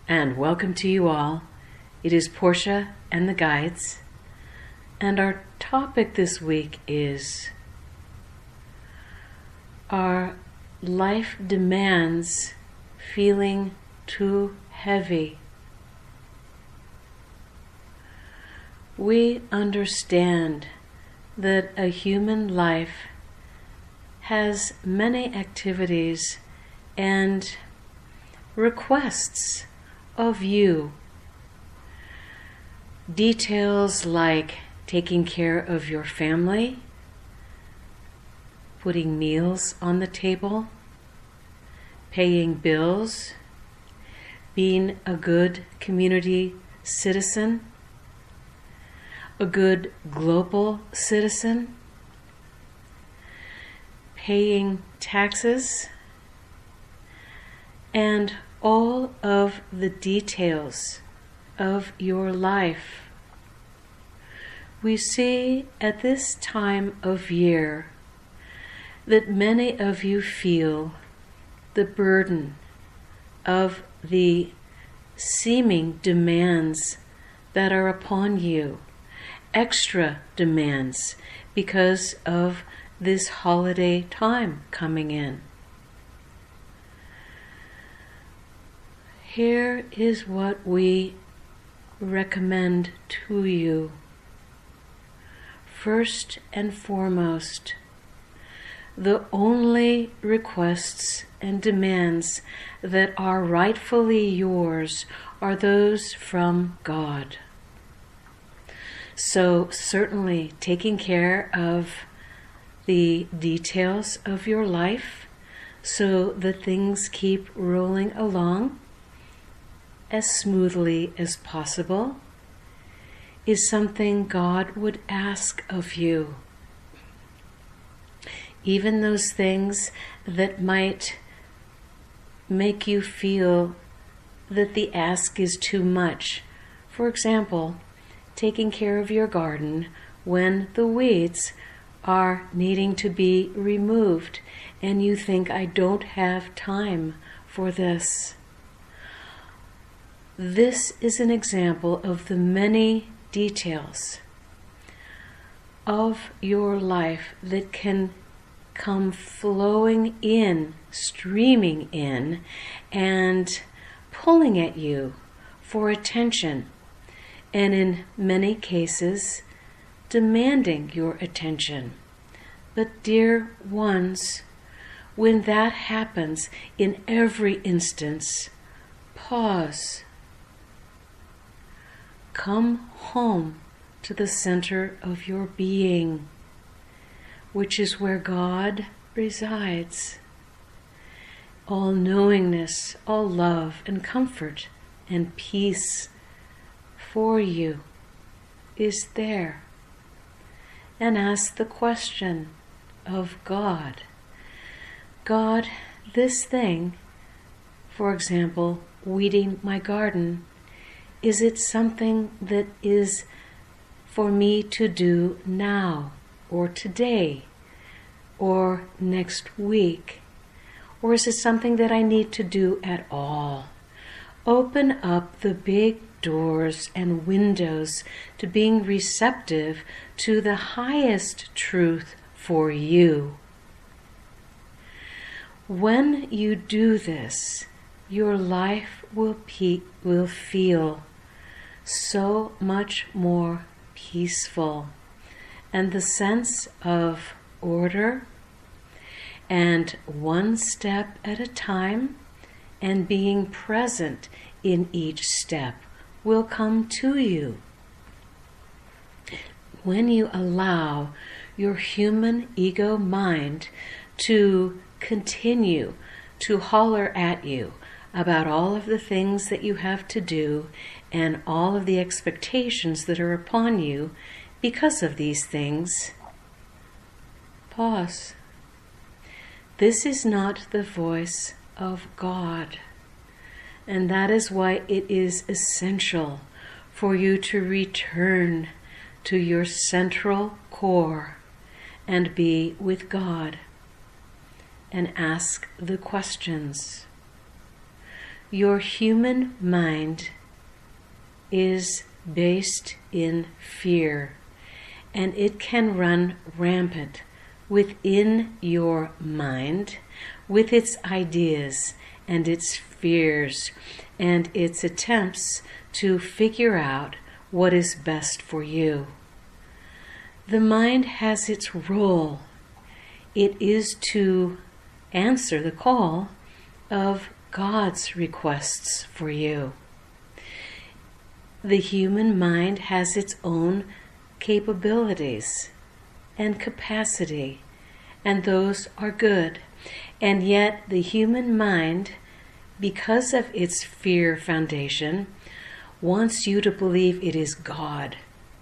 and welcome to you all. It is Portia and the Guides, and our topic this week is: Are life demands feeling too heavy? We understand that a human life has many activities and requests of you. Details like taking care of your family, putting meals on the table, paying bills, being a good community citizen, a good global citizen, paying taxes, and all of the details of your life. We see at this time of year that many of you feel the burden of the seeming demands that are upon you, extra demands because of this holiday time coming in. Here is what we recommend to you. First and foremost, the only requests and demands that are rightfully yours are those from God. So certainly taking care of the details of your life so that things keep rolling along as smoothly as possible is something God would ask of you. Even those things that might make you feel that the ask is too much. For example, taking care of your garden when the weeds are needing to be removed and you think, I don't have time for this. This is an example of the many details of your life that can come flowing in, streaming in, and pulling at you for attention, and in many cases, demanding your attention. But dear ones, when that happens in every instance, pause. Come home to the center of your being, which is where God resides. All knowingness, all love and comfort and peace for you is there. And ask the question of God. God, this thing, for example, weeding my garden, is it something that is for me to do now, or today, or next week? Or is it something that I need to do at all? Open up the big doors and windows to being receptive to the highest truth for you. When you do this, your life will feel so much more peaceful, and the sense of order and one step at a time and being present in each step will come to you. When you allow your human ego mind to continue to holler at you about all of the things that you have to do and all of the expectations that are upon you because of these things, pause. This is not the voice of God, and that is why it is essential for you to return to your central core and be with God and ask the questions. Your human mind is based in fear, and it can run rampant within your mind with its ideas and its fears and its attempts to figure out what is best for you. The mind has its role. It is to answer the call of God's requests for you. The human mind has its own capabilities and capacity, and those are good. And yet the human mind, because of its fear foundation, wants you to believe it is God,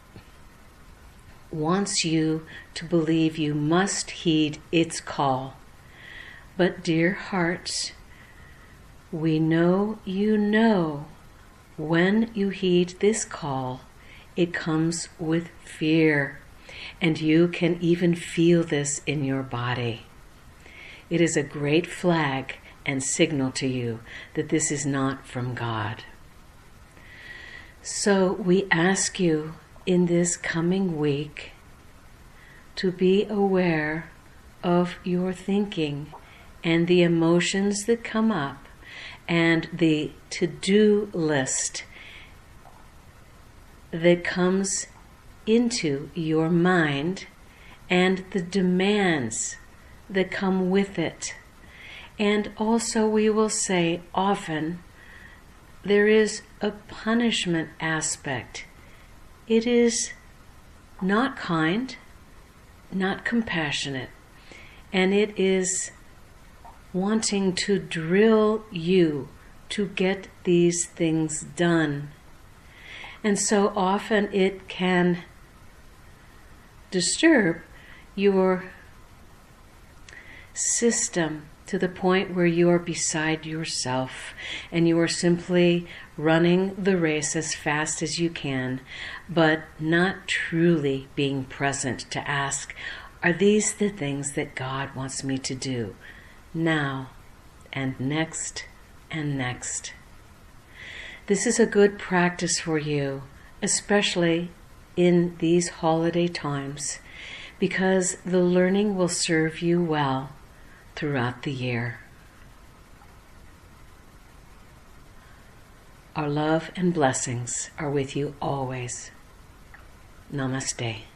wants you to believe you must heed its call. But dear hearts, we know you know when you heed this call, it comes with fear, and you can even feel this in your body. It is a great flag and signal to you that this is not from God. So we ask you in this coming week to be aware of your thinking and the emotions that come up and the to-do list that comes into your mind and the demands that come with it. And also we will say often there is a punishment aspect. It is not kind, not compassionate, and it is wanting to drill you to get these things done. And so often it can disturb your system to the point where you are beside yourself and you are simply running the race as fast as you can, but not truly being present to ask, are these the things that God wants me to do now and next and next? This is a good practice for you, especially in these holiday times, because the learning will serve you well throughout the year. Our love and blessings are with you always. Namaste.